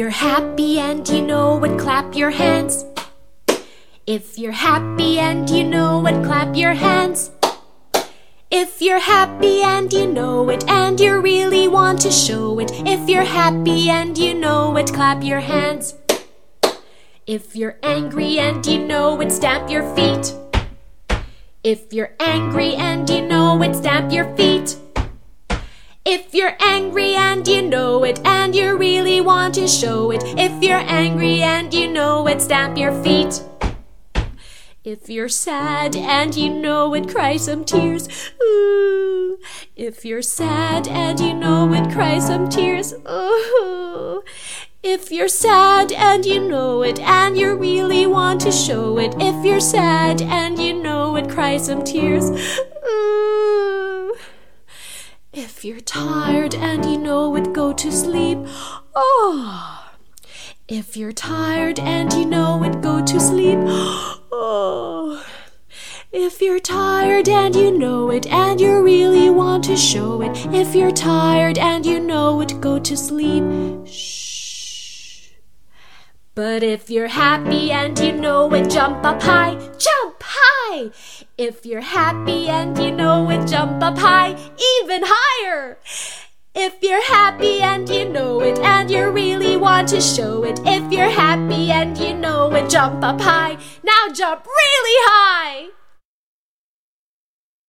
you're happy and you know it, clap your hands. If you're happy and you know it, clap your hands. If you're happy and you know it, and you really want to show it. If you're happy and you know it, clap your hands. If you're angry and you know it, stamp your feet. If you're angry and you know it, stamp your feet. If you're angry and you know it, and you really want to show it. If you're angry and you know it, stamp your feet. If you're sad and you know it, cry some tears. Ooh. If you're sad and you know it, cry some tears. Ooh. If you're sad and you know it, and you really want to show it. If you're sad and you know it, cry some tears. Ooh. If you're tired and you know it, go to sleep. Oh. If you're tired and you know it, go to sleep. Oh. If you're tired and you know it, and you really want to show it. If you're tired and you know it, go to sleep. Shh. But if you're happy and you know it, jump up high, jump high. If you're happy and you know it, jump up high, even higher. If you're happy and you know it, and you really want to show it. If you're happy and you know it, jump up high. Now jump really high.